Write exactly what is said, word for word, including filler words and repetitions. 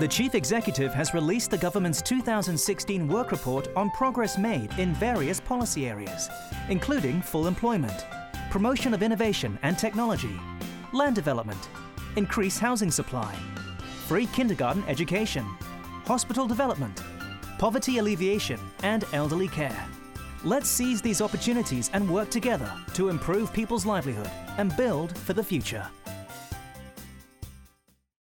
The Chief Executive has released the government's two thousand sixteen work report on progress made in various policy areas, including full employment, promotion of innovation and technology, land development, increased housing supply, free kindergarten education, hospital development, poverty alleviation and elderly care. Let's seize these opportunities and work together to improve people's livelihood and build for the future.